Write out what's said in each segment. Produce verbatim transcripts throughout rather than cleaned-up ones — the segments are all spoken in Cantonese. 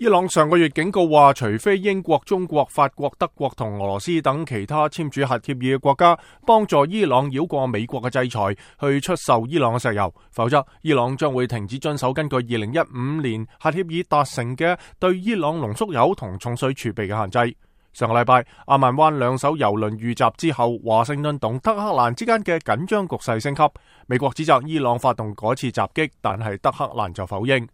伊朗上個月警告話，除非英國、中國、法國、德國同俄羅斯等其他簽署核協議嘅國家幫助伊朗繞過美國嘅制裁，去出售伊朗嘅石油，否則伊朗將會停止遵守根據二零一五年核協議達成嘅對伊朗濃縮鈾同重水儲備嘅限制。上個禮拜，阿曼灣兩艘油輪遇襲之後，華盛頓同德黑蘭之間嘅緊張局勢升級。美國指責伊朗發動嗰次襲擊，但係德黑蘭就否認。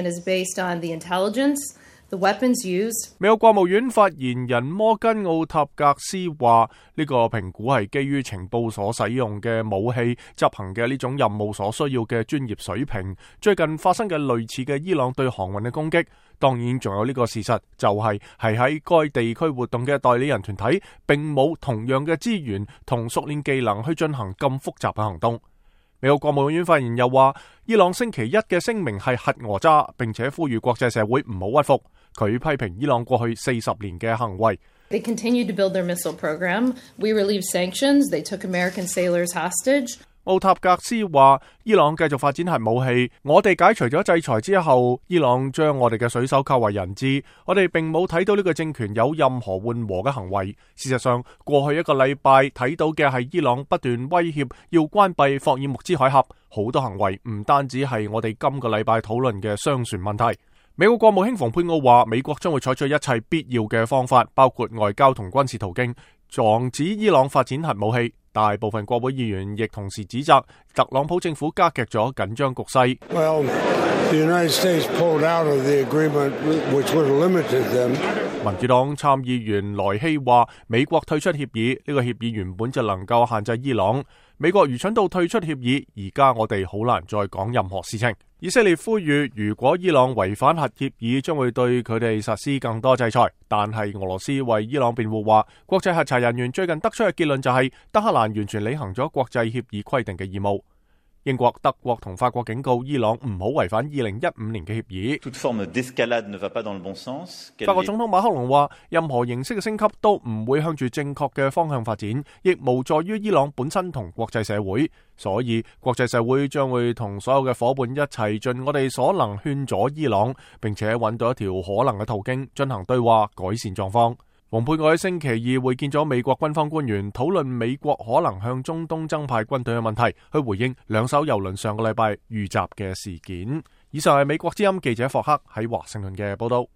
美國國務院發言人摩根奧塔格斯話：呢個評估係基於情報所使用嘅武器執行嘅呢種任務所需要嘅專業水平。最近發生嘅類似嘅伊朗對航運嘅攻擊，當然仲有呢個事實，就係係喺該地區活動嘅代理人團體並冇同樣嘅資源同熟練技能去進行咁複雜嘅行動。美國國務院發言人又話，伊朗星期一嘅聲明係核訛詐，並且呼籲國際社會唔好屈服。佢批評伊朗過去四十年嘅行為。 They continue to build their missile program. We relieved sanctions. They took American sailors hostage. 奧塔格斯話，伊朗繼續發展核武器，我哋解除咗制裁之後，伊朗將我哋嘅水手扣為人質，我哋並冇睇到呢個政權有任何緩和嘅行為。事實上，過去一個禮拜睇到嘅係伊朗不斷威脅要關閉霍爾木茲海峽，好多行為唔單止係我哋今個禮拜討論嘅商船問題。美國國務卿蓬佩奧話，美國將會採取一切必要嘅方法，包括外交同軍事途徑，阻止伊朗發展核武器。大部分國會議員亦同時指責特朗普政府加劇咗緊張局勢。 Well, the United States pulled out of the agreement, which would have limited them. 民主黨參議員萊希話，美國退出協議，呢個協議原本就能夠限制伊朗。美國愚蠢到退出協議，而家我哋好難再講任何事情。以色列呼籲，如果伊朗違反核協議，將會對佢哋實施更多制裁。但係俄羅斯為伊朗辯護話，國際核查人員最近得出嘅結論就係，德黑蘭完全履行咗國際協議規定嘅義務。英國、德國同法國警告伊朗唔好違反二零一五年嘅協議。法國總統馬克龍話，任何形式嘅升級都唔會向住正確嘅方向發展，亦無助於伊朗本身同國際社會。所以國際社會將會同所有嘅夥伴一齊盡我哋所能勸阻伊朗，並且揾到一條可能嘅途徑進行對話，改善狀況。蓬佩奧喺星期二會見咗美國軍方官員，討論美國可能向中東增派軍隊嘅問題，去回應兩艘油輪上個禮拜遇襲嘅事件。以上係美國之音記者霍克喺華盛頓嘅報道。